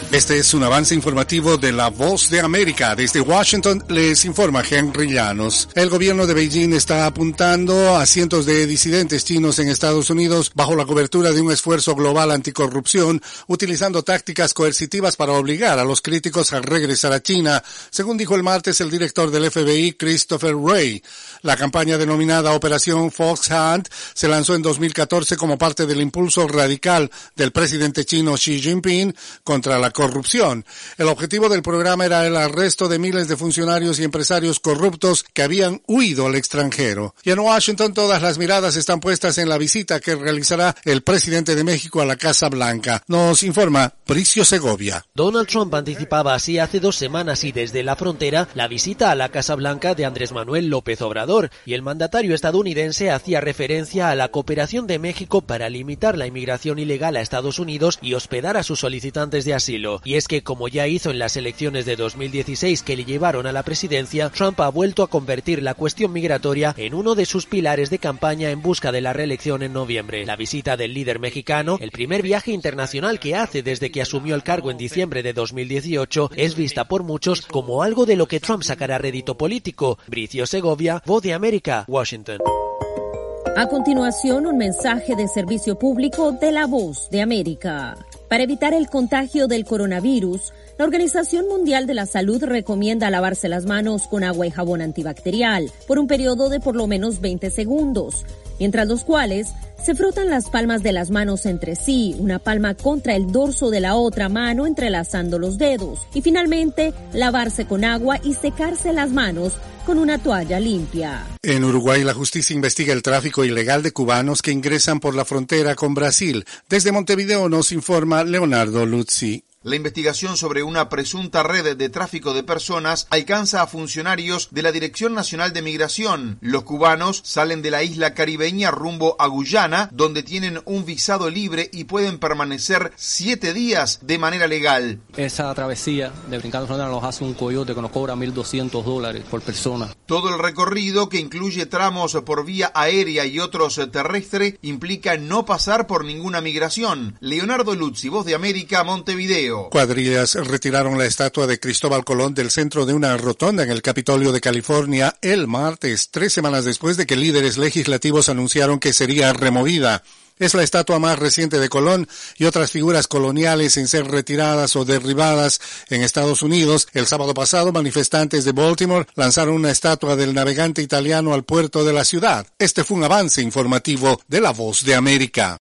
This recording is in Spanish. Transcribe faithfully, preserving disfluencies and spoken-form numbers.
Este es un avance informativo de La Voz de América. Desde Washington les informa Henry Llanos. El gobierno de Beijing está apuntando a cientos de disidentes chinos en Estados Unidos bajo la cobertura de un esfuerzo global anticorrupción, utilizando tácticas coercitivas para obligar a los críticos a regresar a China, según dijo el martes el director del F B I, Christopher Wray. La campaña denominada Operación Fox Hunt se lanzó en dos mil catorce como parte del impulso radical del presidente chino Xi Jinping contra la corrupción. El objetivo del programa era el arresto de miles de funcionarios y empresarios corruptos que habían huido al extranjero. Y en Washington todas las miradas están puestas en la visita que realizará el presidente de México a la Casa Blanca. Nos informa Bricio Segovia. Donald Trump anticipaba así hace dos semanas y desde la frontera la visita a la Casa Blanca de Andrés Manuel López Obrador, y el mandatario estadounidense hacía referencia a la cooperación de México para limitar la inmigración ilegal a Estados Unidos y hospedar a sus solicitantes de asilo. Y es que, como ya hizo en las elecciones de dos mil dieciséis que le llevaron a la presidencia, Trump ha vuelto a convertir la cuestión migratoria en uno de sus pilares de campaña en busca de la reelección en noviembre. La visita del líder mexicano, el primer viaje internacional que hace desde que asumió el cargo en diciembre de dos mil dieciocho, es vista por muchos como algo de lo que Trump sacará rédito político. Bricio Segovia, Voz de América, Washington. A continuación, un mensaje de servicio público de La Voz de América. Para evitar el contagio del coronavirus, la Organización Mundial de la Salud recomienda lavarse las manos con agua y jabón antibacterial por un periodo de por lo menos veinte segundos, mientras los cuales se frotan las palmas de las manos entre sí, una palma contra el dorso de la otra mano entrelazando los dedos, y finalmente lavarse con agua y secarse las manos con una toalla limpia. En Uruguay, la justicia investiga el tráfico ilegal de cubanos que ingresan por la frontera con Brasil. Desde Montevideo nos informa Leonardo Luzzi. La investigación sobre una presunta red de tráfico de personas alcanza a funcionarios de la Dirección Nacional de Migración. Los cubanos salen de la isla caribeña rumbo a Guyana, donde tienen un visado libre y pueden permanecer siete días de manera legal. Esa travesía de Brincando Frontera nos hace un coyote que nos cobra mil doscientos dólares por persona. Todo el recorrido, que incluye tramos por vía aérea y otros terrestre, implica no pasar por ninguna migración. Leonardo Luzzi, Voz de América, Montevideo. Cuadrillas retiraron la estatua de Cristóbal Colón del centro de una rotonda en el Capitolio de California el martes, tres semanas después de que líderes legislativos anunciaron que sería removida. Es la estatua más reciente de Colón y otras figuras coloniales en ser retiradas o derribadas en Estados Unidos. El sábado pasado, manifestantes de Baltimore lanzaron una estatua del navegante italiano al puerto de la ciudad. Este fue un avance informativo de La Voz de América.